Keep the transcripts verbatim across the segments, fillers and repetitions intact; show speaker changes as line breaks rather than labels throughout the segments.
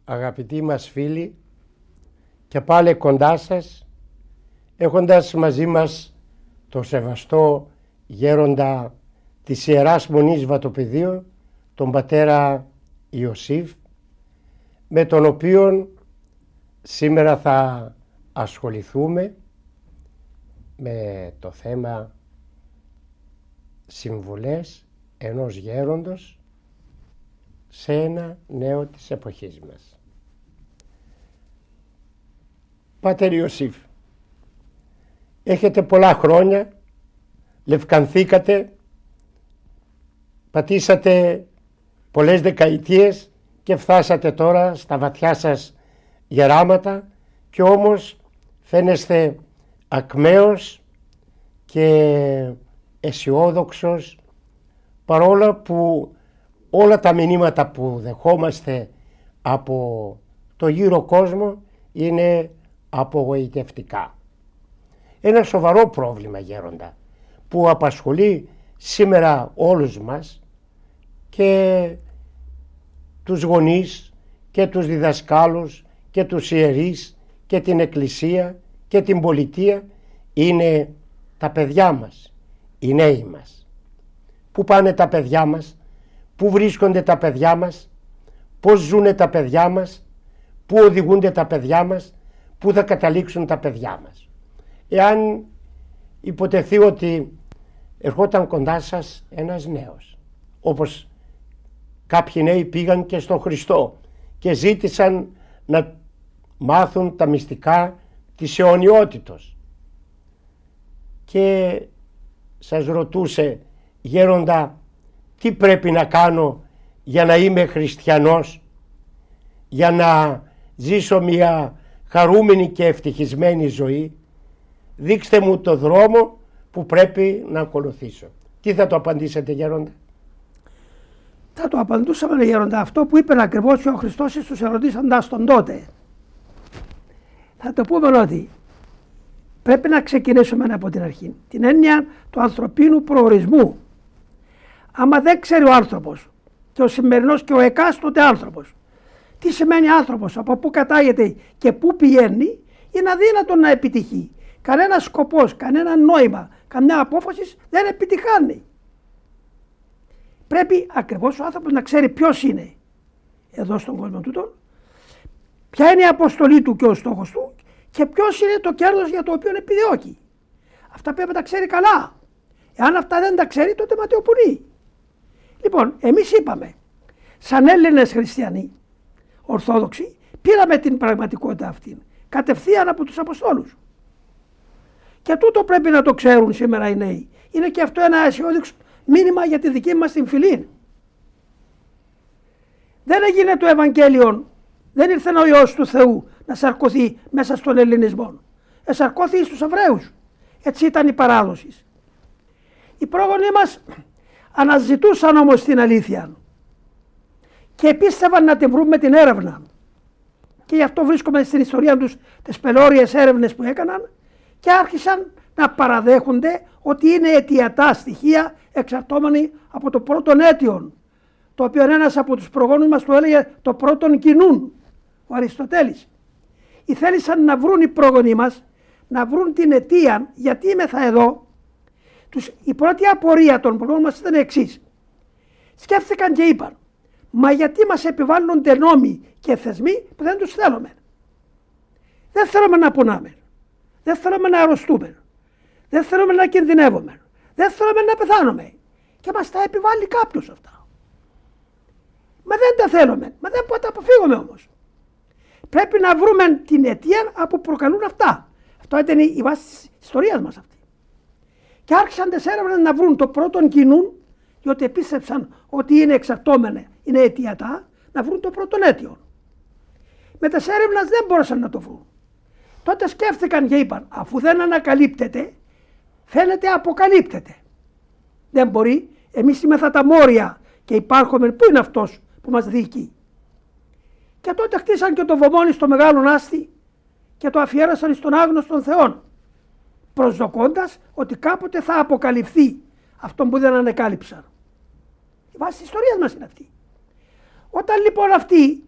αγαπητοί μας φίλοι, και πάλι κοντά σας, έχοντας μαζί μας το σεβαστό γέροντα της Ιεράς Μονής Βατοπεδίου, τον πατέρα Ιωσήφ, με τον οποίο σήμερα θα ασχοληθούμε με το θέμα συμβουλές ενός γέροντος σε ένα νέο της εποχής μας. Πάτερ Ιωσήφ, έχετε πολλά χρόνια, λευκανθήκατε, πατήσατε πολλές δεκαετίες και φτάσατε τώρα στα βαθιά σας γεράματα, και όμως φαίνεστε ακμαίος και αισιόδοξος, παρόλο που όλα τα μηνύματα που δεχόμαστε από το γύρο κόσμο είναι απογοητευτικά. Ένα σοβαρό πρόβλημα, γέροντα, που απασχολεί σήμερα όλους μας, και τους γονείς και τους διδασκάλους και τους ιερείς και την εκκλησία και την πολιτεία, είναι τα παιδιά μας, οι νέοι μας. Πού πάνε τα παιδιά μας, πού βρίσκονται τα παιδιά μας, πώς ζουνε τα παιδιά μας, πού οδηγούνται τα παιδιά μας, πού θα καταλήξουν τα παιδιά μας. Εάν υποτεθεί ότι ερχόταν κοντά σας ένας νέος, όπως κάποιοι νέοι πήγαν και στον Χριστό και ζήτησαν να μάθουν τα μυστικά της αιωνιότητος, και σας ρωτούσε, γέροντα, τι πρέπει να κάνω για να είμαι χριστιανός, για να ζήσω μια χαρούμενη και ευτυχισμένη ζωή, δείξτε μου το δρόμο που πρέπει να ακολουθήσω. Τι θα το απαντήσετε, γέροντα?
Θα το απαντούσαμε, γέροντα, αυτό που είπε ακριβώς ο Χριστός στους ερωτήσαντάς τον τότε. Θα το πούμε ότι πρέπει να ξεκινήσουμε από την αρχή. Την έννοια του ανθρωπίνου προορισμού. Άμα δεν ξέρει ο άνθρωπος, και ο σημερινός και ο εκάστοτε άνθρωπος, τι σημαίνει άνθρωπος, από πού κατάγεται και πού πηγαίνει, είναι αδύνατο να επιτυχεί. Κανένα σκοπός, κανένα νόημα, καμιά απόφαση δεν επιτυχάνει. Πρέπει ακριβώς ο άνθρωπος να ξέρει ποιος είναι εδώ στον κόσμο τούτο, ποια είναι η αποστολή του και ο στόχος του, και ποιος είναι το κέρδος για το οποίο επιδιώκει. Αυτά πρέπει να τα ξέρει καλά. Εάν αυτά δεν τα ξέρει, τότε ματαιοπονεί. Λοιπόν, εμείς είπαμε, σαν Έλληνες χριστιανοί, Ορθόδοξοι, πήραμε την πραγματικότητα αυτή κατευθείαν από τους Αποστόλους. Και τούτο πρέπει να το ξέρουν σήμερα οι νέοι. Είναι και αυτό ένα αισιόδοξο μήνυμα για τη δική μας την φυλή. Δεν έγινε το Ευαγγέλιο, δεν ήρθε ο Υιός του Θεού να σαρκωθεί μέσα στον ελληνισμό. Εσαρκώθη στους Εβραίους. Έτσι ήταν η παράδοση. Οι πρόγονοι μας αναζητούσαν όμως την αλήθεια και πίστευαν να την βρουν με την έρευνα. Και γι' αυτό βρίσκομαι στην ιστορία τους τις πελώριες έρευνες που έκαναν, και άρχισαν να παραδέχονται ότι είναι αιτιατά στοιχεία εξαρτώμενοι από το πρώτον αίτιον, το οποίο ένας από τους προγόνους μας το έλεγε το πρώτον κοινούν, ο Αριστοτέλης. Ή θέλησαν να βρουν οι πρόγονοι μας, να βρουν την αιτία γιατί είμεθα εδώ. Τους, η πρώτη απορία των προγόνων μας ήταν εξής. Σκέφτηκαν και είπαν, μα γιατί μας επιβάλλονται νόμοι και θεσμοί που δεν τους θέλουμε. Δεν θέλουμε να πονάμε. Δεν θέλουμε να αρρωστούμε. Δεν θέλουμε να κινδυνεύουμε. Δεν θέλουμε να πεθάνουμε. Και μας τα επιβάλλει κάποιος αυτά. Μα δεν τα θέλουμε. Μα δεν μπορούμε να τα αποφύγουμε όμως. Πρέπει να βρούμε την αιτία από που προκαλούν αυτά. Αυτό ήταν η βάση της ιστορίας μας αυτή. Και άρχισαν τις έρευνες να βρουν το πρώτον κοινούν, διότι πίστεψαν ότι είναι εξαρτώμενα, είναι αιτιατά, να βρουν το πρώτον αίτιο. Με τις έρευνες δεν μπόρεσαν να το βρουν. Τότε σκέφτηκαν και είπαν, αφού δεν ανακαλύπτεται, φαίνεται αποκαλύπτεται. Δεν μπορεί, εμείς είμεθα τα μόρια και υπάρχουμε, πού είναι αυτός που μας διοικεί. Και τότε χτίσαν και το βωμόνι στο μεγάλο άστη και το αφιέρωσαν στον άγνωστον Θεόν, προσδοκώντας ότι κάποτε θα αποκαλυφθεί αυτό που δεν ανεκάλυψαν. Η βάση της ιστορίας μας είναι αυτή. Όταν λοιπόν αυτοί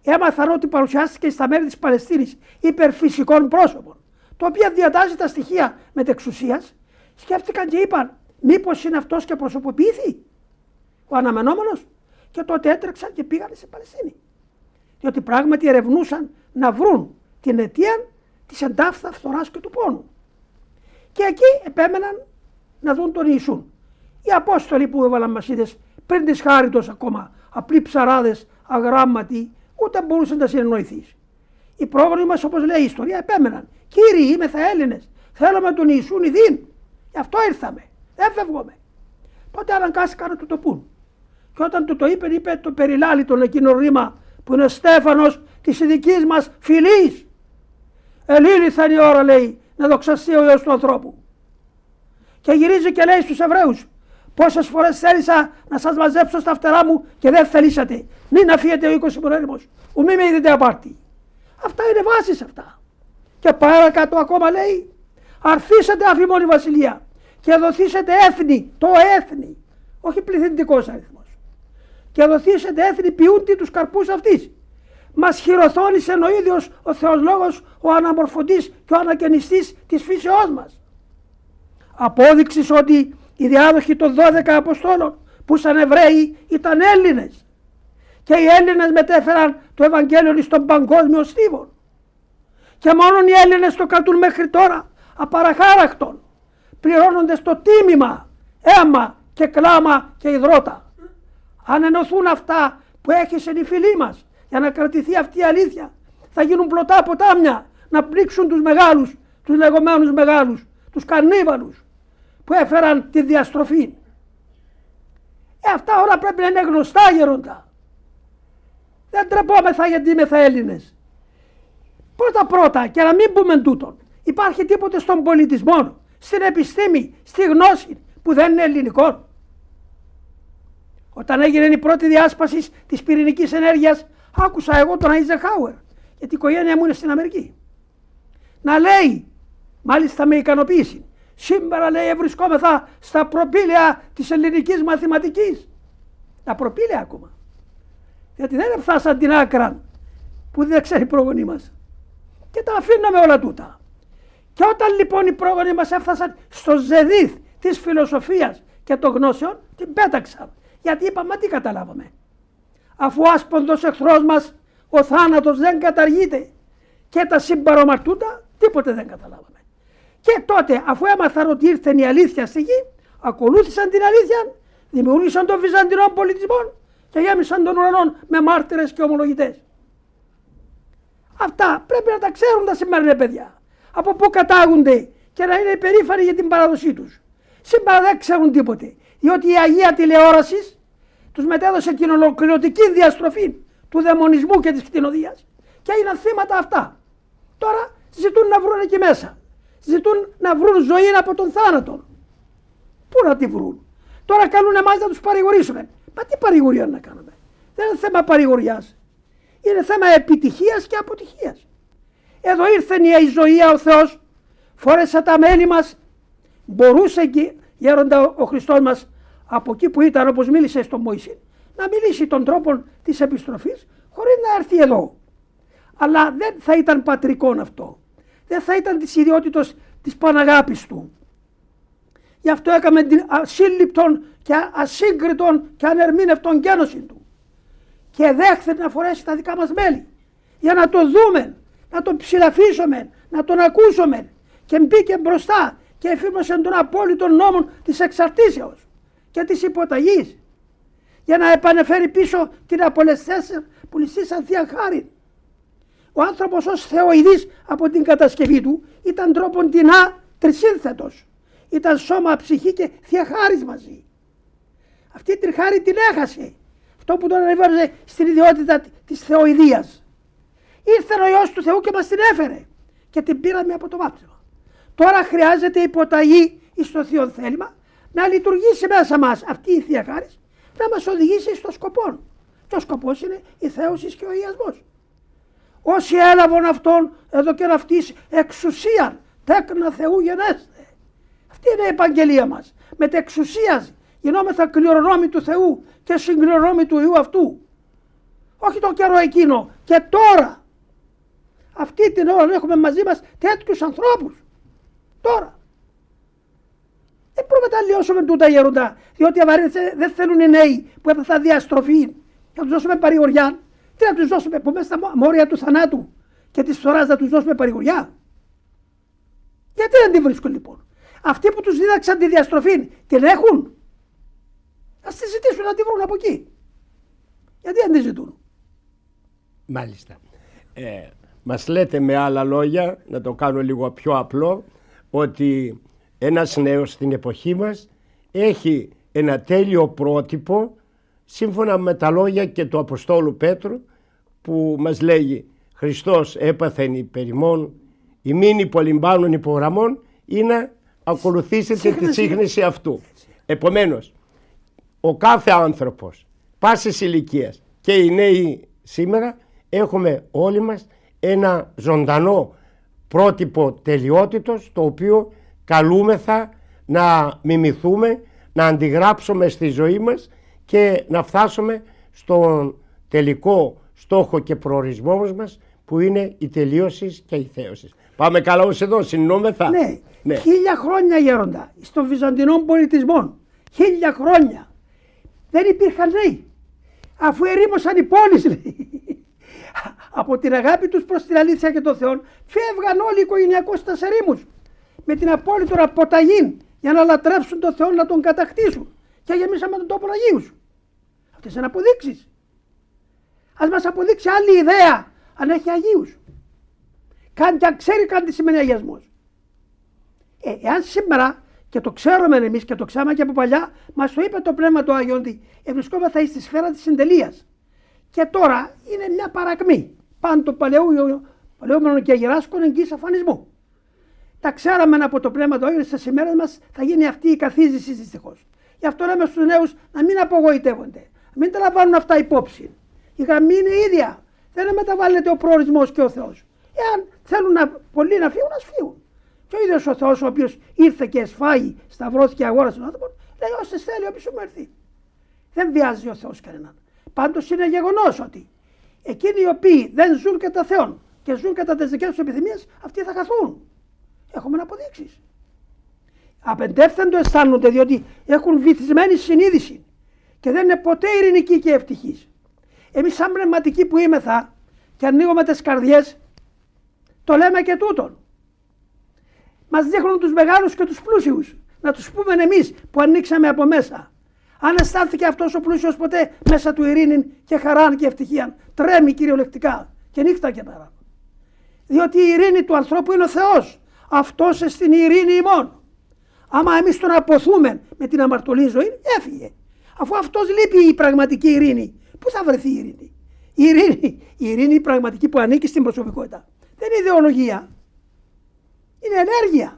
έμαθαν ότι παρουσιάστηκε στα μέρη της Παλαιστίνης υπερφυσικών πρόσωπων, το οποίο διατάζει τα στοιχεία μετεξουσίας, σκέφτηκαν και είπαν μήπως είναι αυτός και προσωποποιήθη ο αναμενόμενος, και τότε έτρεξαν και πήγαν σε Παλαιστίνη. Διότι πράγματι ερευνούσαν να βρουν την αιτία της εντάφθα φθοράς και του πόνου. Και εκεί επέμεναν να δουν τον Ιησούν. Οι Απόστολοι που έβαλαν μασίδες πριν της χάριτος ακόμα, απλοί ψαράδες, αγράμματοι, ούτε μπορούσαν να συνεννοηθείς. Οι πρόγονοι μας, όπως λέει η ιστορία, επέμεναν. Κύριοι, είμεθα Έλληνες, θέλουμε τον Ιησούν ειδήν. Γι' αυτό ήρθαμε, δεν φεύγουμε. Τότε αναγκάστηκαν να του το πούν. Και όταν του το είπε, είπε το περιλάλητον εκείνο ρήμα που είναι Στέφανος της ειδικής μας φυλής. Ελήληθεν η ώρα, λέει, να δοξαστεί ο Υιός του ανθρώπου. Και γυρίζει και λέει στους Εβραίους, πόσες φορές θέλησα να σας μαζέψω στα φτερά μου και δεν θελήσατε. Μην αφήνετε ο οίκος ημών, ου μη με είδετε απάρτη. Αυτά είναι βάσεις αυτά. Και παρακάτω ακόμα λέει, αρθήσετε αφημών η βασιλεία και δοθήσετε έθνη, το έθνη, όχι πληθυντικός αριθμός. Και δοθήσετε έθνη ποιούνται τους καρπούς αυτής. Μας χειροθώνησε ο ίδιος ο Θεός Λόγος, ο αναμορφωτής και ο ανακαινιστής της φύσεώς μας. Απόδειξης ότι οι διάδοχοι των δώδεκα Αποστόλων που σαν Εβραίοι ήταν Έλληνες. Και οι Έλληνες μετέφεραν το Ευαγγέλιο στον παγκόσμιο στίβο. Και μόνο οι Έλληνες το κρατούν μέχρι τώρα απαραχάρακτον, πληρώνοντας το τίμημα, αίμα και κλάμα και υδρότα. Αν ενωθούν αυτά που έχησαν οι φίλοι μας για να κρατηθεί αυτή η αλήθεια, θα γίνουν πλωτά ποτάμια να πλήξουν τους μεγάλους, τους λεγόμενους μεγάλους, τους καρνίβαλους που έφεραν τη διαστροφή. Ε, αυτά όλα πρέπει να είναι γνωστά, γερόντα. Δεν τρεπόμεθα γιατί είμεθα Έλληνες. Πρώτα πρώτα, και να μην πούμε τούτον, υπάρχει τίποτε στον πολιτισμό, στην επιστήμη, στη γνώση που δεν είναι ελληνικό. Όταν έγινε η πρώτη διάσπαση της πυρηνικής ενέργειας, άκουσα εγώ τον Αϊζενχάουερ, γιατί η οικογένεια μου είναι στην Αμερική, να λέει, μάλιστα με ικανοποίηση, σήμερα λέει βρισκόμεθα στα προπήλαια της ελληνικής μαθηματικής. Τα προπήλαια ακόμα. Γιατί δεν έφτασαν την άκρα που δεν ξέρει οι πρόγονοι μας. Και τα αφήναμε όλα τούτα. Και όταν λοιπόν οι πρόγονοι μας έφτασαν στο ζεδίθ της φιλοσοφίας και των γνώσεων, την πέταξαν. Γιατί είπαμε, μα τι καταλάβαμε. Αφού άσπονδος εχθρός μας ο θάνατος δεν καταργείται και τα συμπαρομαρτούντα, τίποτε δεν καταλάβαμε. Και τότε, αφού έμαθαν ότι ήρθε η αλήθεια στη γη, ακολούθησαν την αλήθεια, δημιούργησαν τον βυζαντινό πολιτισμό και γέμισαν τον ουρανό με μάρτυρες και ομολογητές. Αυτά πρέπει να τα ξέρουν τα σημερινά παιδιά. Από πού κατάγονται και να είναι υπερήφανοι για την παράδοσή τους. Σήμερα δεν ξέρουν τίποτε, διότι η Αγία Τηλεόραση τους μετέδωσε την ολοκληρωτική διαστροφή του δαιμονισμού και της κτηνοδίας και έγιναν θύματα αυτά. Τώρα ζητούν να βρουν εκεί μέσα. Ζητούν να βρουν ζωή από τον θάνατο. Πού να τη βρουν. Τώρα καλούν εμάς να τους παρηγορήσουμε. Μα τι παρηγορία να κάνουμε. Δεν είναι θέμα παρηγοριάς. Είναι θέμα επιτυχίας και αποτυχίας. Εδώ ήρθε η ζωή, ο Θεός, φόρεσε τα μέλη μας. Μπορούσε και γέροντα ο Χριστός μας από εκεί που ήταν, όπως μίλησε στον Μωυσή, να μιλήσει των τρόπων της επιστροφής χωρίς να έρθει εδώ. Αλλά δεν θα ήταν πατρικόν αυτό. Δεν θα ήταν της ιδιότητος της Παναγάπης του. Γι' αυτό έκαμε την ασύλληπτον και ασύγκριτον και ανερμήνευτον γένωση του. Και δέχεται να φορέσει τα δικά μας μέλη για να το δούμε, να τον ψηλαφίσουμε, να τον ακούσουμε. Και μπήκε μπροστά και εφήρμοσε τον απόλυτο νόμο της εξαρτήσεως και της υποταγής για να επανεφέρει πίσω την απολεσθέσα που λυσίσαν Θεία Χάριν. Ο άνθρωπος ως θεοειδής από την κατασκευή του ήταν τρόπον τεινά τρισύνθετος. Ήταν σώμα, ψυχή και Θεία Χάρις μαζί. Αυτή την χάρη την έχασε. Αυτό που τον ανέβαζε στην ιδιότητα της θεοειδίας. Ήρθε ο Υιός του Θεού και μας την έφερε και την πήραμε από το βάπτισμα. Τώρα χρειάζεται υποταγή εις το Θείο θέλημα να λειτουργήσει μέσα μας αυτή η Θεία Χάρις, να μας οδηγήσει στο σκοπό. Και ο σκοπός είναι η θέωση και ο ιασμός. Όσοι έλαβαν αυτόν εδώ και αυτής εξουσίαν, τέκνα Θεού γενέστε. Αυτή είναι η επαγγελία μας. Με την εξουσία γινόμεθα κληρονόμοι του Θεού και συγκληρονόμοι του Υιού αυτού. Όχι το καιρό εκείνο, και τώρα. Αυτή την ώρα έχουμε μαζί μας τέτοιους ανθρώπους. Τώρα. Δεν προμεταλλιώσουμε τούτα γέροντα, διότι δεν θέλουν οι νέοι που έπαθαν διαστροφή. Να τους δώσουμε παρηγοριά. Τι να τους δώσουμε, που μέσα στα μόρια του θανάτου και της φθοράς να τους δώσουμε παρηγοριά. Γιατί δεν τη βρίσκουν λοιπόν. Αυτοί που τους δίδαξαν τη διαστροφή την έχουν. Ας τη ζητήσουν να τη βρουν από εκεί. Γιατί δεν τη ζητούν.
Μάλιστα. Ε, μας λέτε με άλλα λόγια, να το κάνω λίγο πιο απλό, ότι ένας νέος στην εποχή μας έχει ένα τέλειο πρότυπο σύμφωνα με τα λόγια και του Αποστόλου Πέτρου που μας λέγει Χριστός έπαθεν υπερημών, ημίν υπολυμπάνων υπογραμμών, ή να ακολουθήσετε σύγχρηση. Τη σύγχρηση αυτού. Επομένως, ο κάθε άνθρωπος πάσης ηλικίας και οι νέοι σήμερα έχουμε όλοι μας ένα ζωντανό πρότυπο τελειότητος, το οποίο καλούμεθα να μιμηθούμε, να αντιγράψουμε στη ζωή μας και να φτάσουμε στον τελικό στόχο και προορισμό μας, που είναι η τελείωση και η θέωση. Πάμε καλά ως εδώ, συνεννόμεθα.
Ναι. ναι, χίλια χρόνια γέροντα, στον Βυζαντινό πολιτισμό, χίλια χρόνια δεν υπήρχαν νέοι, αφού ερήμωσαν οι πόλεις, λέει. Από την αγάπη τους προς την αλήθεια και τον Θεό φεύγαν όλοι οι οικογενειακούς στα ερήμους με την απόλυτη αποταγή για να λατρεύσουν τον Θεό, να τον κατακτήσουν, και γεμίσαμε τον τόπο Αγίου. Αυτές είναι αποδείξεις. Ας μας αποδείξει άλλη ιδέα αν έχει Αγίους. Καν και αν ξέρει καν τι σημαίνει αγιασμός. Ε, εάν σήμερα, και το ξέρουμε εμείς και το ξέραμε και από παλιά, μας το είπε το Πνεύμα του Άγιο ότι βρισκόμαστε στη σφαίρα της συντελείας. Και τώρα είναι μια παρακμή. Πάνω το παλαιόμενο και γεράσκον εγγύης αφανισμού. Τα ξέραμε από το Πνεύμα του Άγιο, στις ημέρες μας θα γίνει αυτή η καθίζηση δυστυχώς. Γι' αυτό λέμε στους νέους να μην απογοητεύονται, μην τα λαμβάνουν αυτά υπόψη. Η γραμμή είναι ίδια. Δεν μεταβάλλεται ο προορισμός και ο Θεός. Εάν θέλουν να, πολλοί να φύγουν, ας φύγουν. Και ο ίδιος ο Θεός, ο οποίος ήρθε και εσφάγει, σταυρώθηκε, αγόρασε τον άνθρωπο, λέει όσες θέλει, όποιος σου έρθει. Δεν βιάζει ο Θεός κανέναν. Πάντως είναι γεγονός ότι εκείνοι οι οποίοι δεν ζουν κατά Θεόν και ζουν κατά τις δικές τους επιθυμίες, αυτοί θα χαθούν. Έχουμε αποδείξεις. Απεντεύθεντο αισθάνονται, διότι έχουν βυθισμένη συνείδηση και δεν είναι ποτέ ειρηνικοί και ευτυχείς. Εμείς σαν πνευματικοί που είμεθα και ανοίγουμε τις καρδιές, το λέμε και τούτον. Μας δείχνουν τους μεγάλους και τους πλούσιους. Να τους πούμε εμείς που ανοίξαμε από μέσα. Αν αισθάνθηκε αυτός ο πλούσιος ποτέ μέσα του ειρήνη και χαράν και ευτυχία, τρέμει κυριολεκτικά και νύχτα και πέρα. Διότι η ειρήνη του ανθρώπου είναι ο Θεός. Αυτός στην ειρήνη ημών. Άμα εμείς τον αποθούμε με την αμαρτωλή ζωή, έφυγε. Αφού αυτός λείπει η πραγματική ειρήνη, πού θα βρεθεί η ειρήνη? Η ειρήνη, η ειρήνη η πραγματική που ανήκει στην προσωπικότητα. Δεν είναι ιδεολογία. Είναι ενέργεια.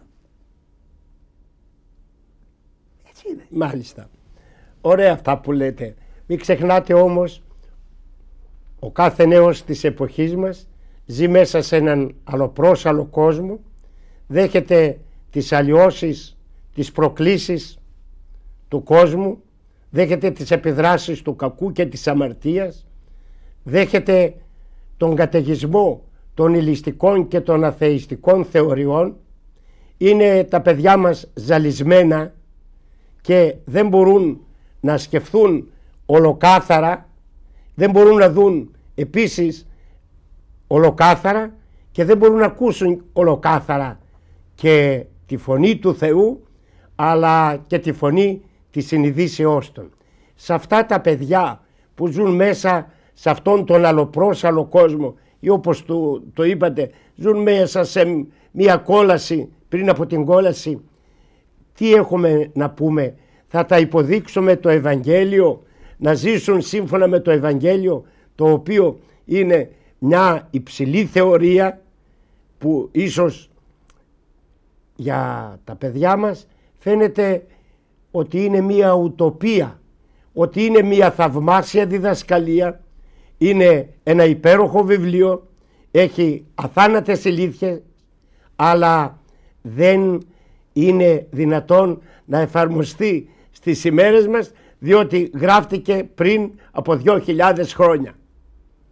Έτσι είναι.
Μάλιστα. Ωραία αυτά που λέτε. Μην ξεχνάτε όμως, ο κάθε νέος της εποχής μας ζει μέσα σε έναν αλλοπρόσαλλο κόσμο, δέχεται τις αλλοιώσεις, τις προκλήσεις του κόσμου, δέχεται τις επιδράσεις του κακού και της αμαρτίας, δέχεται τον καταιγισμό των ηλιστικών και των αθεϊστικών θεωριών. Είναι τα παιδιά μας ζαλισμένα και δεν μπορούν να σκεφτούν ολοκάθαρα, δεν μπορούν να δουν επίσης ολοκάθαρα και δεν μπορούν να ακούσουν ολοκάθαρα και τη φωνή του Θεού, αλλά και τη φωνή της συνειδήσεώς των. Σε αυτά τα παιδιά που ζουν μέσα σε αυτόν τον αλλοπρόσαλλο κόσμο, ή όπως το, το είπατε, ζουν μέσα σε μια κόλαση, πριν από την κόλαση, τι έχουμε να πούμε? Θα τα υποδείξουμε το Ευαγγέλιο, να ζήσουν σύμφωνα με το Ευαγγέλιο, το οποίο είναι μια υψηλή θεωρία που ίσως για τα παιδιά μας φαίνεται ότι είναι μια ουτοπία, ότι είναι μια θαυμάσια διδασκαλία, είναι ένα υπέροχο βιβλίο, έχει αθάνατες ηλίθιες, αλλά δεν είναι δυνατόν να εφαρμοστεί στις ημέρες μας, διότι γράφτηκε πριν από δύο χιλιάδες χρόνια.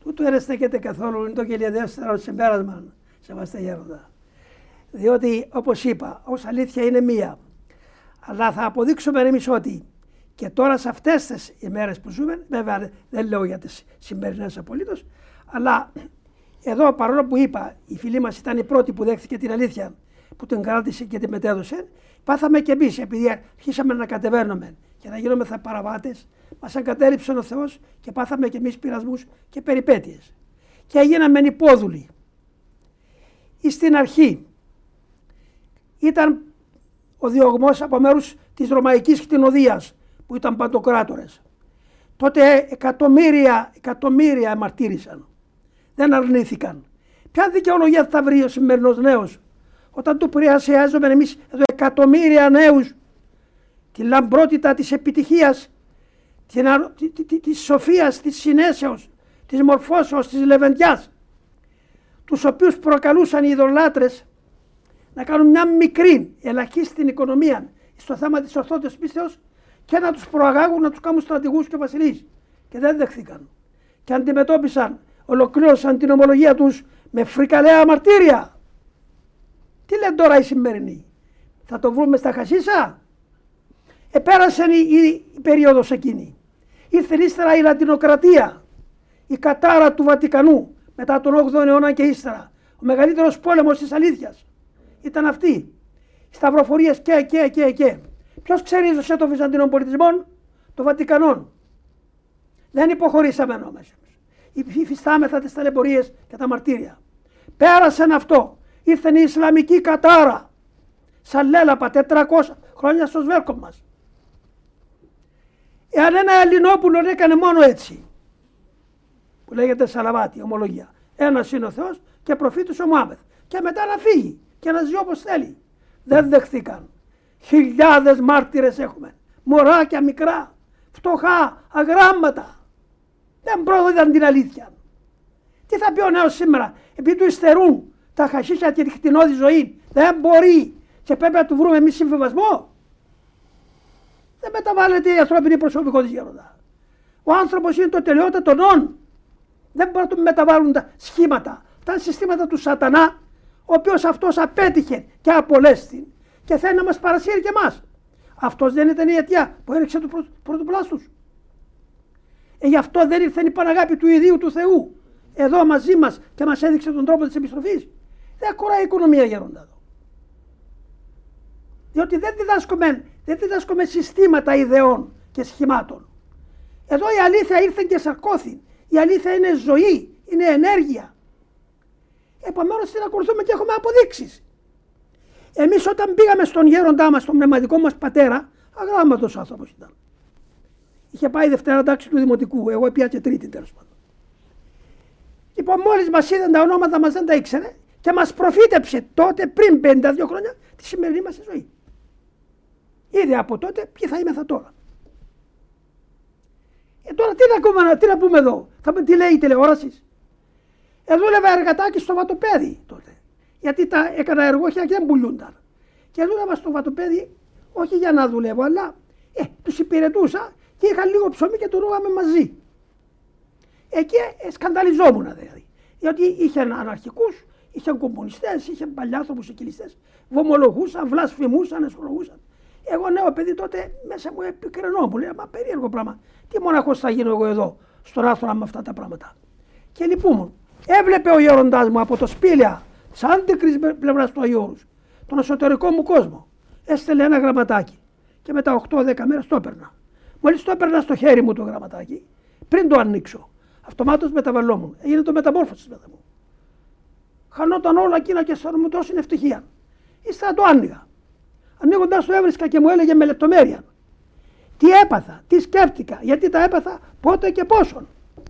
Τούτο δεν στέκεται καθόλου, είναι το χιλιαδέστερο συμπέρασμα, σεβαστέ γέροντα. Διότι, όπως είπα, ως αλήθεια είναι μία. Αλλά θα αποδείξουμε εμείς ότι και τώρα σε αυτές τις ημέρες που ζούμε, βέβαια δεν λέω για τις σημερινές απολύτως, αλλά εδώ παρόλο που είπα, η φίλη μας ήταν η πρώτη που δέχθηκε την αλήθεια, που την κράτησε και την μετέδωσε, πάθαμε και εμείς, επειδή αρχίσαμε να κατεβαίνουμε και να γίνομεθα παραβάτες, μας εγκατέλειψε ο Θεός και πάθαμε και εμείς πειρασμούς και περιπέτειες. Και έγιναμε υπόδουλοι. Στην αρχή ήταν ο διωγμός από μέρους της Ρωμαϊκής κτηνοδείας που ήταν παντοκράτορες. Τότε εκατομμύρια, εκατομμύρια μαρτύρησαν. Δεν αρνήθηκαν. Ποια δικαιολογία θα βρει ο σημερινός νέος όταν του πλησιάζουμε εμείς εδώ εκατομμύρια νέους τη λαμπρότητα της επιτυχίας, της σοφίας, της συνέσεως, της μορφώσεως, της λεβεντιάς, τους οποίους προκαλούσαν οι ειδωλάτρες να κάνουν μια μικρή ελαχίστη οικονομία στο θέμα της ορθότητας πίστεως και να τους προαγάγουν, να τους κάνουν στρατηγούς και βασιλείς. Και δεν δεχθήκαν. Και αντιμετώπισαν, ολοκλήρωσαν την ομολογία τους με φρικαλαία μαρτύρια. Τι λένε τώρα οι σημερινοί, θα το βρούμε στα χασίσα? Επέρασε η, η, η περίοδος εκείνη. Ήρθε ύστερα η Λατινοκρατία, η κατάρα του Βατικανού μετά τον όγδοο αιώνα και ύστερα. Ο μεγαλύτερος πόλεμος της αλήθειας ήταν αυτή. Οι σταυροφορίες και και και και. Ποιος ξερίζωσε το Βυζαντινό πολιτισμό? Το Βατικανόν. Δεν υποχωρήσαμε όμως. Υφιστάμεθα τις ταλαιπωρίες και τα μαρτύρια. Πέρασαν αυτό. Ήρθε η Ισλαμική κατάρα. Σαν λέλαπα τετρακόσια χρόνια στο σβέρκο μας. Εάν ένα Ελληνόπουλο έκανε μόνο έτσι, που λέγεται Σαλαβάτη, ομολογία. Ένας είναι ο Θεός και προφήτης ο Μωάμεθ. Και μετά να φύγει και να ζει όπως θέλει. Δεν δεχθήκαν. Χιλιάδες μάρτυρες έχουμε. Μωράκια μικρά, φτωχά, αγράμματα. Δεν πρόδιδαν την αλήθεια. Τι θα πει ο νέος σήμερα, επειδή του υστερούν τα χασίσια και τη χτινώδη ζωή, δεν μπορεί και πρέπει να του βρούμε εμείς συμβιβασμό? Δεν μεταβάλλεται η ανθρώπινη προσωπικότητα, γέροντα. Ο άνθρωπος είναι το τελειότατο νόν. Δεν μπορούν να του μεταβάλουν τα σχήματα, τα συστήματα του σατανά, ο οποίος αυτός απέτυχε και απολέστη και θέλει να μας παρασύρει και εμάς. Αυτός δεν ήταν η αιτία που έριξε του πρω... πρωτοπλάστους. Ε, γι' αυτό δεν ήρθε η Παναγάπη του ιδίου του Θεού εδώ μαζί μας και μας έδειξε τον τρόπο της επιστροφής. Δεν κουράει η οικονομία, γέροντα εδώ. Διότι δεν διδάσκουμε, δεν διδάσκουμε συστήματα ιδεών και σχημάτων. Εδώ η αλήθεια ήρθε και σαρκώθη. Η αλήθεια είναι ζωή, είναι ενέργεια. Επομένως την ακολουθούμε και έχουμε αποδείξεις. Εμείς όταν πήγαμε στον γέροντά μας, τον πνευματικό μας πατέρα, αγράμματος άνθρωπος ήταν. Είχε πάει Δευτέρα τάξη του Δημοτικού, εγώ πια και Τρίτη τέλος πάντων. Λοιπόν, μόλις μας είδαν τα ονόματα μας δεν τα ήξερε και μας προφήτεψε τότε πριν πενήντα δύο χρόνια τη σημερινή μας ζωή. Είδε από τότε ποιοι θα είμαι θα τώρα. Ε, τώρα τι να, πούμε, τι να πούμε εδώ, θα πούμε τι λέει η τηλεόραση. Ε, δούλευα εργατάκι στο βατοπέδι τότε. Γιατί τα έκανα εργόχια και δεν πουλούνταν. Και δούλευα στο βατοπέδι όχι για να δουλεύω, αλλά ε, τους υπηρετούσα και είχα λίγο ψωμί και το ρούγαμε μαζί. Εκεί ε, σκανδαλιζόμουν δηλαδή. Γιατί είχαν αναρχικούς, είχαν κομμουνιστές, είχαν παλιάνθρωπους εκκληστές, βομολογούσαν, βλασφημούσαν, εσχολογούσαν. Εγώ νέο παιδί τότε μέσα μου επικρινόμουν, λέει, μα περίεργο πράγμα. Τι μοναχός θα γίνω εγώ εδώ, στον άθρονα με αυτά τα πράγματα. Και λυπούμουν. Έβλεπε ο γέροντάς μου από το σπήλαια της άντικρης πλευράς του Αγίου Όρους, τον εσωτερικό μου κόσμο. Έστελε ένα γραμματάκι και μετά οκτώ δέκα μέρες το έπαιρνα. Μόλις το έπαιρνα στο χέρι μου το γραμματάκι, πριν το ανοίξω, αυτομάτως μεταβαλλόμουν. Έγινε το μεταμόρφωση μέσα μου. Χανόταν όλα εκείνα και αισθάνομαι τόση ευτυχία. Ύστερα το άνοιγα. Ανοίγοντας το έβρισκα και μου έλεγε με λεπτομέρεια τι έπαθα, τι σκέφτηκα, γιατί τα έπαθα, πότε και πόσον.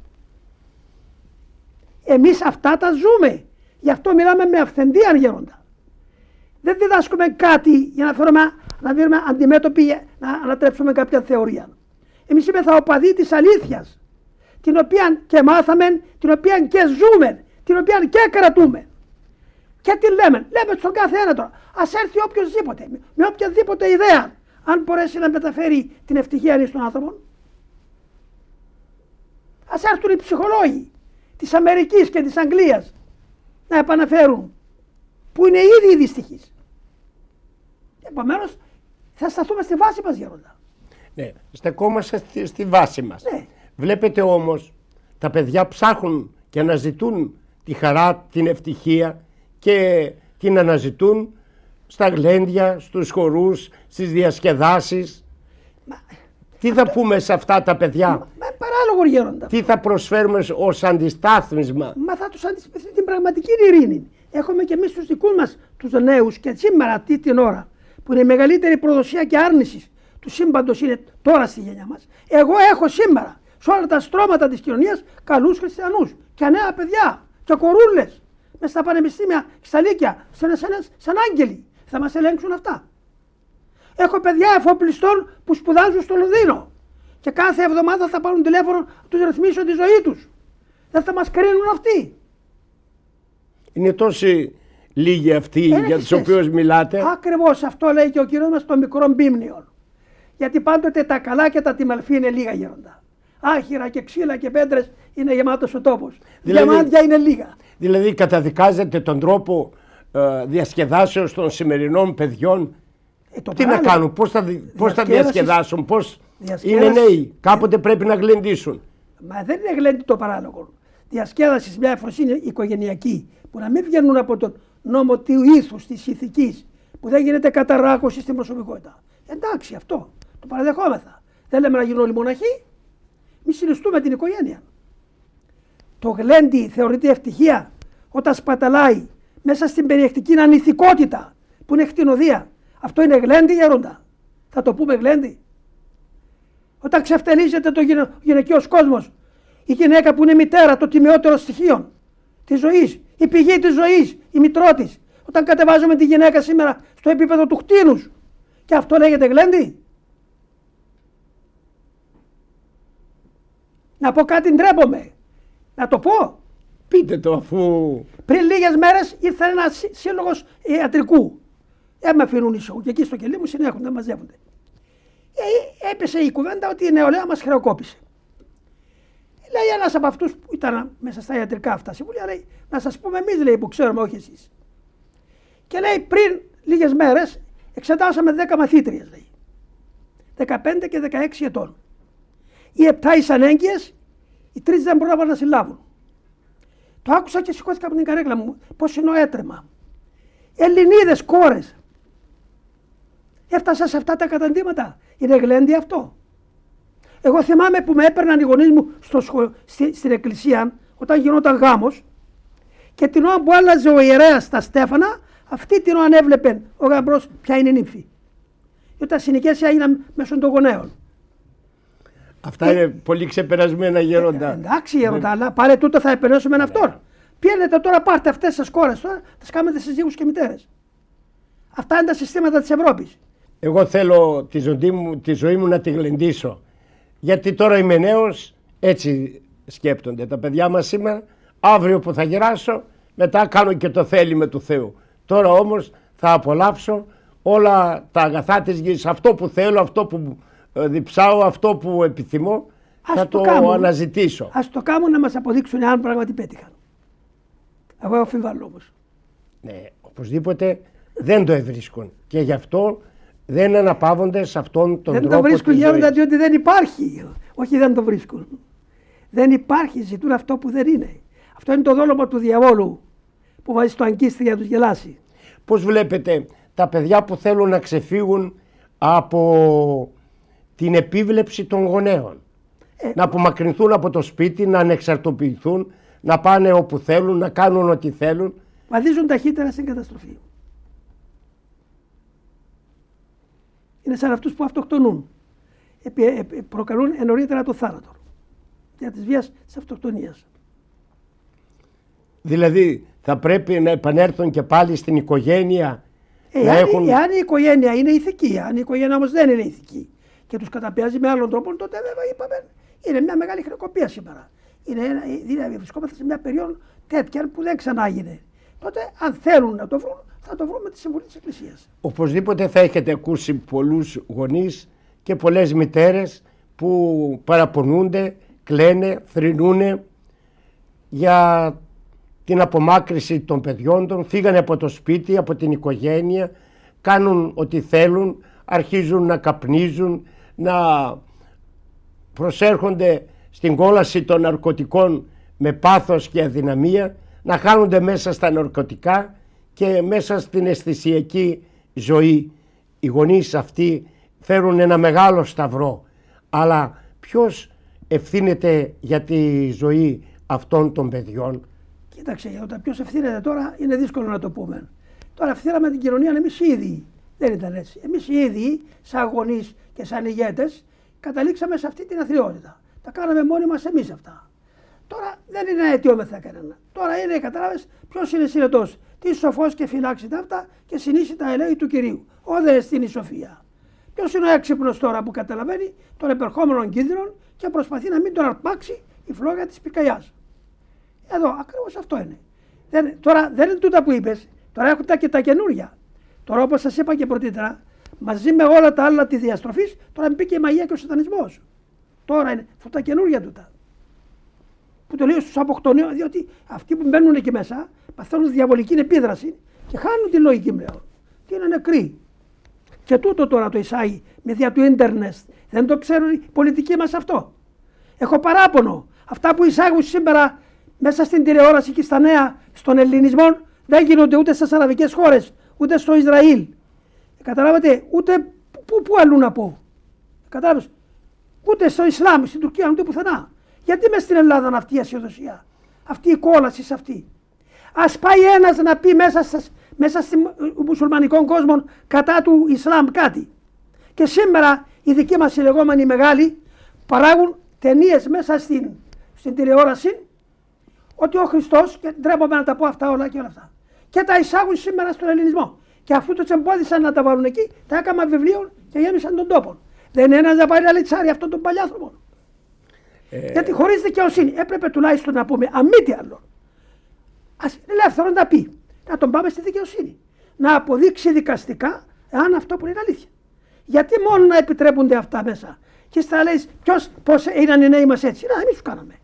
Εμείς αυτά τα ζούμε. Γι' αυτό μιλάμε με αυθεντία, γέροντα. Δεν διδάσκουμε κάτι για να φέρουμε, να δίνουμε αντιμέτωποι, να ανατρέψουμε κάποια θεωρία. Εμείς είμαστε οπαδοί της αλήθειας, την οποία και μάθαμε, την οποία και ζούμε, την οποία και κρατούμε. Και τι λέμε, λέμε στον κάθε ένα τώρα. Ας έρθει οποιοδήποτε, με οποιαδήποτε ιδέα, αν μπορέσει να μεταφέρει την ευτυχία στον άνθρωπο. Ας έρθουν οι ψυχολόγοι της Αμερικής και της Αγγλίας να επαναφέρουν, που είναι ήδη οι δυστυχείς. Επομένως θα σταθούμε στη βάση μας, Γέροντα.
Ναι, στεκόμαστε στη, στη βάση μας.
Ναι.
Βλέπετε όμως, τα παιδιά ψάχνουν και αναζητούν τη χαρά, την ευτυχία και την αναζητούν στα γλέντια, στους χορούς, στις διασκεδάσεις.
Μα,
τι θα πούμε σε αυτά τα παιδιά?
Μα, μα παράλογο, Γέροντα.
Τι θα προσφέρουμε ως αντιστάθμισμα?
Μα θα τους αντισταθμίσει την πραγματική ειρήνη. Έχουμε και εμείς τους δικούς μας τους νέους και σήμερα αυτή την ώρα που είναι η μεγαλύτερη προδοσία και άρνηση του σύμπαντος είναι τώρα στη γενιά μας. Εγώ έχω σήμερα σε όλα τα στρώματα της κοινωνίας καλούς χριστιανούς και νέα παιδιά και κορούλες μέσα στα πανεπιστήμια και στα λύκεια, σαν, σαν, σαν άγγελοι. Θα μας ελέγξουν αυτά. Έχω παιδιά εφοπλιστών που σπουδάζουν στο Λονδίνο και κάθε εβδομάδα θα πάρουν τηλέφωνο να τους ρυθμίσω τη ζωή τους. Δεν θα μας κρίνουν αυτοί.
Είναι τόσοι λίγοι αυτοί
Ένα
για τους
σχέση.
οποίους μιλάτε.
Ακριβώς αυτό λέει και ο κύριος μας των μικρών μπίμνιων. Γιατί πάντοτε τα καλά και τα τιμαλφή είναι λίγα, Γέροντα. Άχυρα και ξύλα και πέτρες είναι γεμάτος ο τόπος.
Δηλαδή,
διαμάντια είναι λίγα.
Δηλαδή καταδικάζετε τον τρόπο ε, διασκεδάσεως των σημερινών παιδιών.
Ε, το
Τι
πράγμα,
να κάνουν, πώς θα, δι- πώς θα διασκεδάσουν, πώς είναι νέοι, κάποτε πρέπει να γλεντήσουν.
Μα δεν είναι γλέντι το παράλογο. Διασκέδαση σε μια εφροσύνη οικογενειακή που να μην βγαίνουν από τον νόμο του ήθους, της ηθικής, που δεν γίνεται καταράκωση στην προσωπικότητα. Εντάξει, αυτό το παραδεχόμεθα. Δεν λέμε να γίνουν όλοι μοναχοί, μη συνιστούμε την οικογένεια. Το γλέντι θεωρείται ευτυχία όταν σπαταλάει μέσα στην περιεκτική ανηθικότητα που είναι χτινοδία. Αυτό είναι γλέντι, Γέροντα? Θα το πούμε γλέντι? Όταν ξεφτελίζεται το γυναι... γυναικείος κόσμος, η γυναίκα που είναι μητέρα, το τιμιότερο στοιχείο της ζωής, η πηγή της ζωής, η μητρό της. Όταν κατεβάζουμε τη γυναίκα σήμερα στο επίπεδο του κτίνους, και αυτό λέγεται γλέντι? Να πω κάτι, ντρέπομαι. Να το πω.
Πείτε το, αφού...
Πριν λίγες μέρες ήρθε ένα σύλλογος ιατρικού. Δεν με αφήνουν ήσυχο και εκεί στο κελί μου συνέχονται, μαζεύονται. Ε, έπεσε η κουβέντα ότι η νεολαία μας χρεοκόπησε. Λέει ένας από αυτούς που ήταν μέσα στα ιατρικά αυτά συμβούλια, λέει, να σας πούμε εμείς, λέει, που ξέρουμε, όχι εσείς. Και λέει, πριν λίγες μέρες εξετάσαμε δέκα μαθήτριες, λέει, δεκαπέντε και δεκαέξι ετών. Οι επτά ήσαν έγκυες, οι τρεις δεν πρόλαβαν να συλλάβουν. Το άκουσα και σηκώθηκα από την καρέκλα μου, πώς είναι ο έτρεμα. Ελληνίδες κόρες. Έφτασα σε αυτά τα καταντήματα. Είναι γλέντι αυτό? Εγώ θυμάμαι που με έπαιρναν οι γονείς μου στο σχο... στη... στην εκκλησία όταν γινόταν γάμος και την ώρα που άλλαζε ο ιερέας τα στέφανα, αυτή την ώρα έβλεπε ο γαμπρός ποια είναι η νύμφη. Και όταν συνοικίες έγιναν μέσω των γονέων.
Αυτά είναι πολύ ξεπερασμένα, Γέροντα.
Ε, εντάξει, Γέροντα, αλλά πάλι τούτο θα επενέσουμε έναν αυτόν. Πιένετε τώρα, πάρτε αυτές τις κόρες τώρα, τις κάνετε συζύγους και μητέρες. Αυτά είναι τα συστήματα της Ευρώπης.
Εγώ θέλω τη ζωή μου, τη ζωή μου να τη γλεντήσω. Γιατί τώρα είμαι νέος, έτσι σκέπτονται τα παιδιά μας σήμερα. Αύριο που θα γεράσω, μετά κάνω και το θέλημα του Θεού. Τώρα όμως θα απολαύσω όλα τα αγαθά της γης. Αυτό που θέλω, αυτό που διψάω, αυτό που επιθυμώ, ας θα το, το αναζητήσω.
Ας το κάνουν να μας αποδείξουν αν πράγματι πέτυχαν. Εγώ αμφιβάλλω όμως.
Ναι, οπωσδήποτε δεν το ευρίσκουν. Και γι' αυτό δεν αναπαύονται σε αυτόν τον
δεν
τρόπο.
Δεν το βρίσκουν, Γέροντα,
ζωής.
διότι δεν υπάρχει. Όχι, δεν το βρίσκουν. Δεν υπάρχει, ζητούν αυτό που δεν είναι. Αυτό είναι το δόλωμα του διαβόλου που βάζει στο αγκίστη για να τους γελάσει.
Πώς βλέπετε τα παιδιά που θέλουν να ξεφύγουν από την επίβλεψη των γονέων. Ε, να απομακρυνθούν από το σπίτι, να ανεξαρτοποιηθούν, να πάνε όπου θέλουν, να κάνουν ό,τι θέλουν.
Βαδίζουν ταχύτερα στην καταστροφή. Είναι σαν αυτούς που αυτοκτονούν. Επι, ε, προκαλούν νωρίτερα το θάνατο. Για της βίας της αυτοκτονίας.
Δηλαδή θα πρέπει να επανέλθουν και πάλι στην οικογένεια.
Ε,
να
αν,
έχουν...
Εάν η οικογένεια είναι ηθική, αν η οικογένεια όμως δεν είναι ηθική και τους καταπιάζει με άλλον τρόπο, τότε βέβαια είπαμε είναι μια μεγάλη χρεοκοπία σήμερα. Είναι ένα, δηλαδή βρισκόμαστε σε μια περίοδο τέτοια που δεν ξανάγινε. Τότε αν θέλουν να το βρουν, θα το βρουν με τη συμβουλή της Εκκλησίας.
Οπωσδήποτε θα έχετε ακούσει πολλούς γονείς και πολλές μητέρες που παραπονούνται, κλαίνε, θρηνούνε για την απομάκρυση των παιδιών των, φύγανε από το σπίτι, από την οικογένεια, κάνουν ό,τι θέλουν, αρχίζουν να καπνίζουν, να προσέρχονται στην κόλαση των ναρκωτικών με πάθος και αδυναμία, να χάνονται μέσα στα ναρκωτικά και μέσα στην αισθησιακή ζωή. Οι γονείς αυτοί φέρουν ένα μεγάλο σταυρό, αλλά ποιος ευθύνεται για τη ζωή αυτών των παιδιών?
Κοίταξε, όταν ποιος ευθύνεται τώρα είναι δύσκολο να το πούμε. Τώρα ευθύναμε την κοινωνία εμείς οι ίδιοι. Δεν ήταν έτσι. Εμείς οι ίδιοι, σαν γονείς και σαν ηγέτες, καταλήξαμε σε αυτή την αθλιότητα. Τα κάναμε μόνοι μας εμείς αυτά. Τώρα δεν είναι αιτιόμεθα κανένα. Τώρα είναι, κατάλαβες, ποιος είναι συνετός. Τι σοφός και φυλάξει τα αυτά και συνήσει τα ελέη του Κυρίου. Όδε στην η σοφία. Ποιος είναι ο έξυπνος τώρα που καταλαβαίνει τον επερχόμενο κίνδυνο και προσπαθεί να μην τον αρπάξει η φλόγα της πυρκαγιάς. Εδώ ακριβώς αυτό είναι. Δεν, τώρα δεν είναι τούτα που είπες, τώρα έχουν τα και τα καινούρια. Τώρα, όπως σας είπα και πρωτήτερα, μαζί με όλα τα άλλα τη διαστροφής, τώρα μπήκε η μαγεία και ο σατανισμός. Τώρα είναι αυτά τα καινούρια τούτα. Που το λέω στους αποκτονίους, διότι αυτοί που μπαίνουν εκεί μέσα παθαίνουν διαβολική επίδραση και χάνουν τη λογική πλέον. Και είναι νεκροί. Και τούτο τώρα το εισάγει με δια του ίντερνετ. Δεν το ξέρουν οι πολιτικοί μας αυτό. Έχω παράπονο. Αυτά που εισάγουν σήμερα μέσα στην τηλεόραση και στα νέα στον ελληνισμό δεν γίνονται ούτε στις αραβικές χώρες, ούτε στο Ισραήλ. Καταλάβατε, ούτε πού, πού αλλού να πω. Κατάλαβες, ούτε στο Ισλάμ, στην Τουρκία, ούτε πουθενά. Γιατί μες στην Ελλάδα είναι αυτή η αισιοδοσία, αυτή η κόλαση σε αυτή. Ας πάει ένας να πει μέσα, στις, μέσα στη μουσουλμανικό κόσμο κατά του Ισλάμ κάτι. Και σήμερα οι δικοί μας οι λεγόμενοι μεγάλοι παράγουν ταινίες μέσα στην, στην τηλεόραση ότι ο Χριστός, και ντρέπομαι να τα πω αυτά όλα και όλα αυτά, και τα εισάγουν σήμερα στον ελληνισμό. Και αφού τους εμπόδισαν να τα βάλουν εκεί, τα έκαναν βιβλίων και γέμισαν τον τόπο. Δεν είναι ένας να πάει να λιτσάρει αυτόν τον παλιάνθρωπο. Ε... Γιατί χωρίς δικαιοσύνη έπρεπε τουλάχιστον να πούμε, αν μη τι άλλο, ας είναι ελεύθερο να πει, να τον πάμε στη δικαιοσύνη. Να αποδείξει δικαστικά εάν αυτό που είναι αλήθεια. Γιατί μόνο να επιτρέπονται αυτά μέσα. Και στα λέει, ποιος, πώς έγιναν οι νέοι μας έτσι. Να, εμείς τους κάναμε.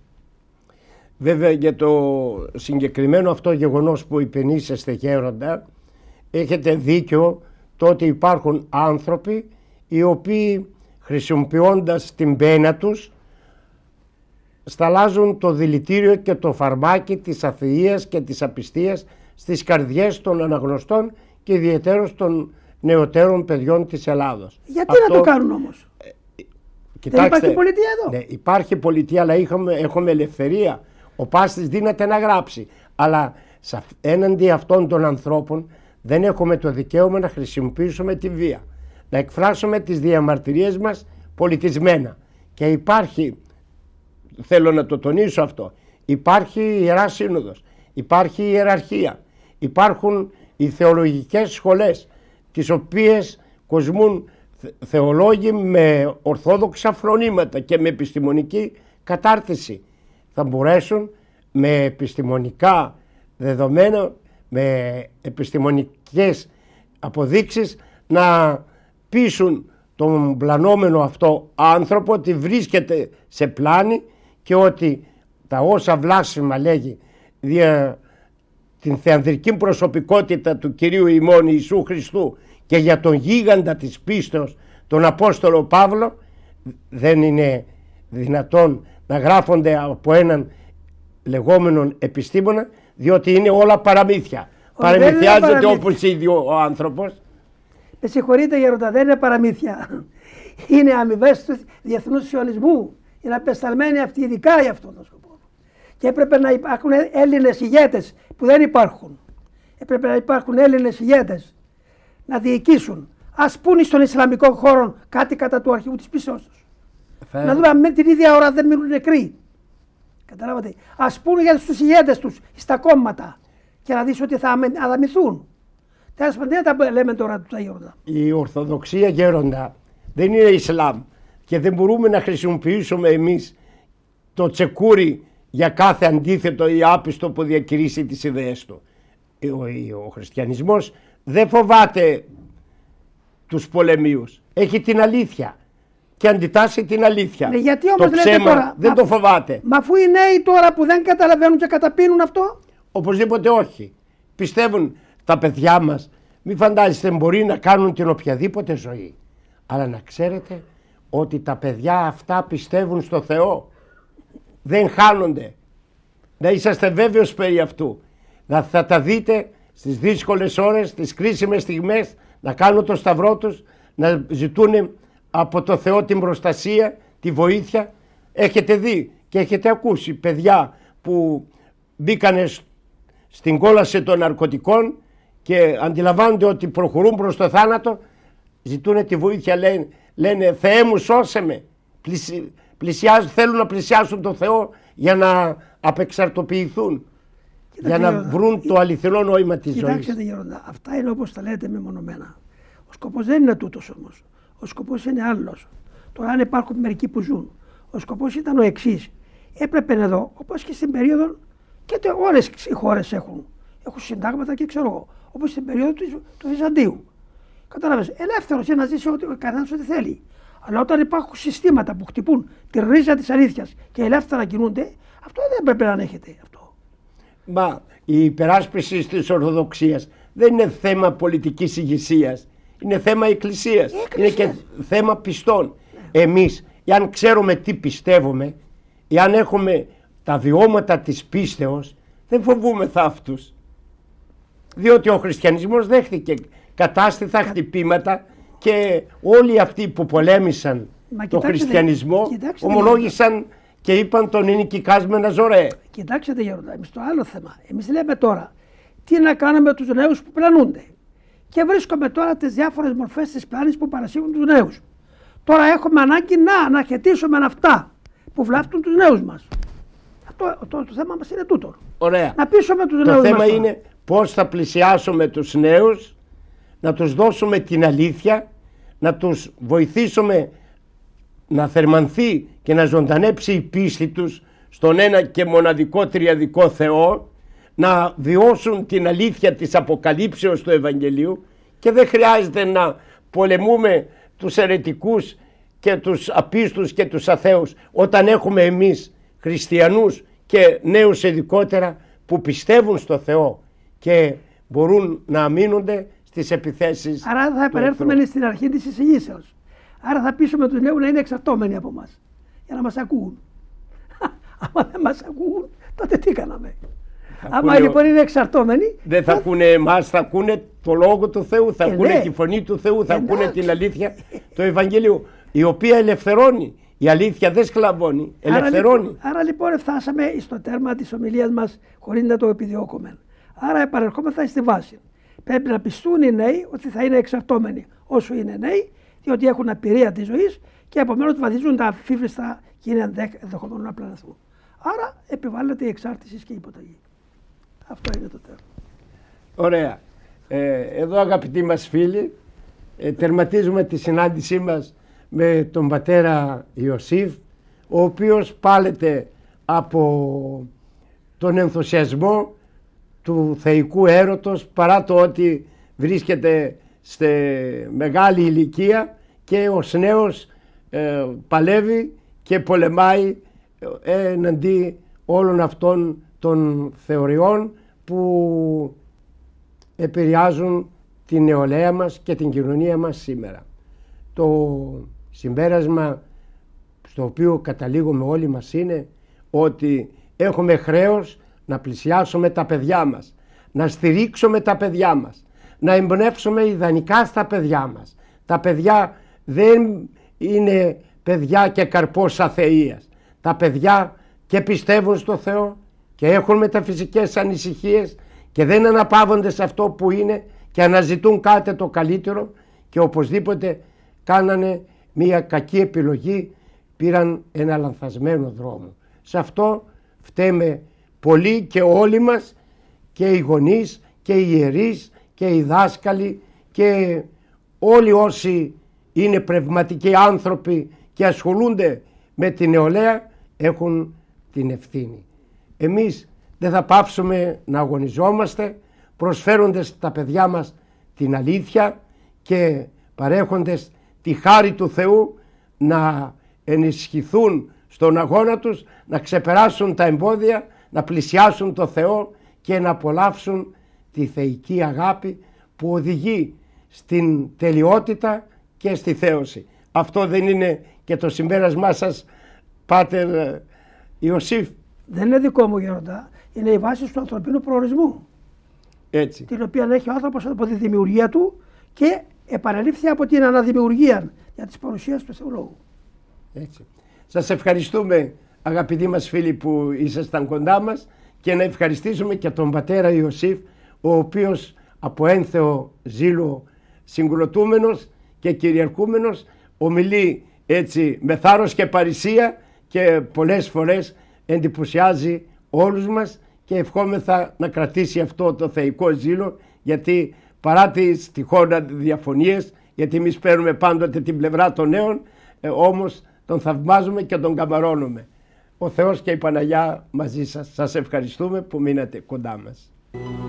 Βέβαια, για το συγκεκριμένο αυτό γεγονός που υπενήσεστε, γέροντα, έχετε δίκιο το ότι υπάρχουν άνθρωποι οι οποίοι χρησιμοποιώντας την πένα τους σταλάζουν το δηλητήριο και το φαρμάκι της αθείας και της απιστίας στις καρδιές των αναγνωστών και ιδιαιτέρως των νεωτέρων παιδιών της Ελλάδος.
Γιατί
αυτό...
να το κάνουν όμως? Ε,
κοιτάξτε,
δεν υπάρχει πολιτεία εδώ?
Ναι, υπάρχει πολιτεία, αλλά έχουμε, έχουμε ελευθερία. Ο πάστης δύναται να γράψει, αλλά έναντι αυτών των ανθρώπων δεν έχουμε το δικαίωμα να χρησιμοποιήσουμε τη βία, να εκφράσουμε τις διαμαρτυρίες μας πολιτισμένα. Και υπάρχει, θέλω να το τονίσω αυτό, υπάρχει η Ιερά Σύνοδος, υπάρχει η ιεραρχία, υπάρχουν οι θεολογικές σχολές, τις οποίες κοσμούν θεολόγοι με ορθόδοξα φρονήματα και με επιστημονική κατάρτιση. Θα μπορέσουν με επιστημονικά δεδομένα, με επιστημονικές αποδείξεις να πείσουν τον πλανόμενο αυτό άνθρωπο ότι βρίσκεται σε πλάνη και ότι τα όσα βλάσφημα λέγει δια την θεανδρική προσωπικότητα του Κυρίου ημών Ιησού Χριστού και για τον γίγαντα της πίστεως τον Απόστολο Παύλο, δεν είναι δυνατόν να γράφονται από έναν λεγόμενον επιστήμονα, διότι είναι όλα παραμύθια. Ο, παραμυθιάζεται όπως ίδιο ο άνθρωπος.
Με συγχωρείτε γέροντα, δεν είναι παραμύθια. Είναι αμοιβές του διεθνούς σιωνισμού. Είναι απεσταλμένοι αυτοί ειδικά για αυτόν τον σκοπό. Και έπρεπε να υπάρχουν Έλληνες ηγέτες που δεν υπάρχουν. Έπρεπε να υπάρχουν Έλληνες ηγέτες να διοικήσουν. Ας πούνε στον Ισλαμικό χώρο κάτι κατά του αρχηγού της πίστεως τους. Θα... Να δούμε αν με την ίδια ώρα δεν μείνουν νεκροί. Καταλάβατε. Ας πούνε για τους ηγέτες τους στα κόμματα και να δεις ότι θα αδαμηθούν. Τέλος πάντων, δεν τα λέμε τώρα τα γέροντα.
Η Ορθοδοξία, γέροντα, δεν είναι Ισλάμ και δεν μπορούμε να χρησιμοποιήσουμε εμείς το τσεκούρι για κάθε αντίθετο ή άπιστο που διακηρύσει τις ιδέες του. Ο, ο χριστιανισμός δεν φοβάται τους πολεμίους. Έχει την αλήθεια. και αντιτάσσει την αλήθεια.
Ναι, γιατί
το
όμως λέτε
ψέμα
τώρα,
δεν
μα,
το φοβάται.
Μα αφού οι νέοι τώρα που δεν καταλαβαίνουν και καταπίνουν αυτό.
Οπωσδήποτε όχι. Πιστεύουν τα παιδιά μας, μην φαντάζεστε, μπορεί να κάνουν την οποιαδήποτε ζωή. Αλλά να ξέρετε ότι τα παιδιά αυτά πιστεύουν στο Θεό. Δεν χάνονται. Να είσαστε βέβαιος περί αυτού. Να θα τα δείτε στις δύσκολες ώρες, στις κρίσιμες στιγμές, να κάνουν το σταυρό τους, να ζητούν από το Θεό την προστασία, τη βοήθεια. Έχετε δει και έχετε ακούσει παιδιά που μπήκανε στην κόλαση των ναρκωτικών και αντιλαμβάνονται ότι προχωρούν προς το θάνατο, ζητούν τη βοήθεια, λένε, λένε Θεέ μου σώσε με, Πλησι, πλησιάζουν, θέλουν να πλησιάσουν τον Θεό για να απεξαρτοποιηθούν, για να
Γεροντα,
βρουν το αληθινό νόημα της ζωής.
Κοιτάξτε Γεροντα, αυτά είναι όπως τα λέτε μεμονωμένα. Ο σκοπός δεν είναι τούτος όμως. Ο σκοπός είναι άλλος. Τώρα αν υπάρχουν μερικοί που ζουν, ο σκοπός ήταν ο εξής. Έπρεπε εδώ, όπως και στην περίοδο, και όλες οι χώρες έχουν, έχουν συντάγματα και ξέρω εγώ, όπως στην περίοδο του, του Βυζαντίου. Κατάλαβες, ελεύθερος είναι να ζήσει ό,τι, κανένας ό,τι θέλει. Αλλά όταν υπάρχουν συστήματα που χτυπούν τη ρίζα της αλήθειας και ελεύθερα κινούνται, αυτό δεν πρέπει να ανέχεται αυτό.
Μα η υπεράσπιση της Ορθοδοξίας δεν είναι θέμα πολιτικής ηγεσίας. Είναι θέμα εκκλησίας. Είναι και θέμα πιστών. Ναι. Εμείς, εάν ξέρουμε τι πιστεύουμε, εάν έχουμε τα βιώματα της πίστεως, δεν φοβούμεθα αυτούς. Διότι ο χριστιανισμός δέχτηκε κατάστηθα χτυπήματα και όλοι αυτοί που πολέμησαν
Μα
τον χριστιανισμό
κοιτάξτε,
ομολόγησαν και είπαν τον είναι οικικάσμενα ζωέ.
Κοιτάξτε Γεροντα, εμείς το άλλο θέμα. Εμείς λέμε τώρα τι να κάνουμε με τους νέους που πλανούνται. Και βρίσκουμε τώρα τις διάφορες μορφές της πλάνης που παρασύγουν τους νέους. Τώρα έχουμε ανάγκη να αναχαιτήσουμε αυτά που βλάπτουν τους νέους μας. Αυτό το, το θέμα μας είναι τούτο.
Ωραία.
Να πείσουμε τους
το
νέους μας.
Το θέμα είναι πώς θα πλησιάσουμε τους νέους, να τους δώσουμε την αλήθεια, να τους βοηθήσουμε να θερμανθεί και να ζωντανέψει η πίστη τους στον ένα και μοναδικό τριαδικό Θεό, να βιώσουν την αλήθεια της αποκαλύψεως του Ευαγγελίου και δεν χρειάζεται να πολεμούμε τους αιρετικούς και τους απίστους και τους αθέους όταν έχουμε εμείς χριστιανούς και νέους ειδικότερα που πιστεύουν στο Θεό και μπορούν να αμήνονται στις επιθέσεις.
Άρα θα επανέλθουμε στην αρχή της εισηγήσεως. Άρα θα πείσουμε τους νέους να είναι εξαρτώμενοι από μας για να μας ακούουν. Άμα δεν μας ακούουν, τότε τι κάναμε. Άμα λοιπόν είναι εξαρτώμενοι.
Δεν θα ακούνε εμάς, θα ακούνε το λόγο του Θεού, θα
ε,
ακούνε
ναι.
τη φωνή του Θεού, θα
Εντάξει.
ακούνε την αλήθεια του Ευαγγελίου, η οποία ελευθερώνει. Η αλήθεια δεν σκλαβώνει, ελευθερώνει.
Άρα, λοιπόν, άρα λοιπόν φτάσαμε στο τέρμα της ομιλίας μας χωρίς να το επιδιώκουμε. Άρα επανερχόμεθα στη βάση. Πρέπει να πιστούν οι νέοι ότι θα είναι εξαρτώμενοι όσο είναι νέοι, διότι έχουν απειρία της ζωής και επομένως βαδίζουν τα αφίβριστα και είναι ενδεχομένω να πλανηθούν. Άρα επιβάλλεται η εξάρτηση και η υποταγή. Αυτό είναι το τέρμα.
Ωραία. Ε, εδώ αγαπητοί μας φίλοι, ε, τερματίζουμε τη συνάντησή μας με τον πατέρα Ιωσήφ, ο οποίος πάλεται από τον ενθουσιασμό του θεϊκού έρωτος παρά το ότι βρίσκεται σε μεγάλη ηλικία και ως νέος ε, παλεύει και πολεμάει εναντί όλων αυτών των θεωριών που επηρεάζουν την νεολαία μας και την κοινωνία μας σήμερα. Το συμπέρασμα στο οποίο καταλήγουμε όλοι μας είναι ότι έχουμε χρέος να πλησιάσουμε τα παιδιά μας, να στηρίξουμε τα παιδιά μας, να εμπνεύσουμε ιδανικά στα παιδιά μας. Τα παιδιά δεν είναι παιδιά και καρπός αθείας. Τα παιδιά και πιστεύουν στο Θεό και έχουν μεταφυσικές ανησυχίες και δεν αναπαύονται σε αυτό που είναι και αναζητούν κάτι το καλύτερο και οπωσδήποτε κάνανε μια κακή επιλογή, πήραν ένα λανθασμένο δρόμο. Σε αυτό φταίμε πολύ και όλοι μας, και οι γονείς και οι ιερείς και οι δάσκαλοι και όλοι όσοι είναι πνευματικοί άνθρωποι και ασχολούνται με την νεολαία έχουν την ευθύνη. Εμείς δεν θα πάψουμε να αγωνιζόμαστε προσφέροντας στα παιδιά μας την αλήθεια και παρέχοντας τη χάρη του Θεού να ενισχυθούν στον αγώνα τους, να ξεπεράσουν τα εμπόδια, να πλησιάσουν το Θεό και να απολαύσουν τη θεϊκή αγάπη που οδηγεί στην τελειότητα και στη θέωση. Αυτό δεν είναι και το συμπέρασμά σας, Πάτερ Ιωσήφ?
Δεν είναι δικό μου, Γέροντα. Είναι η βάση του ανθρωπίνου προορισμού.
Έτσι.
Την οποία έχει ο άνθρωπος από τη δημιουργία του και επανελήφθη από την αναδημιουργία για τις παρουσίες του Θεολόγου.
Έτσι. Σας ευχαριστούμε, αγαπητοί μας φίλοι, που ήσασταν κοντά μας, και να ευχαριστήσουμε και τον πατέρα Ιωσήφ, ο οποίος από ένθεο ζήλο συγκροτούμενος και κυριαρχούμενος ομιλεί έτσι με θάρρος και παρησία και πολλές φορές εντυπωσιάζει όλους μας, και ευχόμεθα να κρατήσει αυτό το θεϊκό ζήλο, γιατί παρά τις τυχόν διαφωνίες, γιατί εμείς παίρνουμε πάντοτε την πλευρά των νέων, ε, όμως τον θαυμάζουμε και τον καμαρώνουμε. Ο Θεός και η Παναγιά μαζί σας. Σας ευχαριστούμε που μείνατε κοντά μας.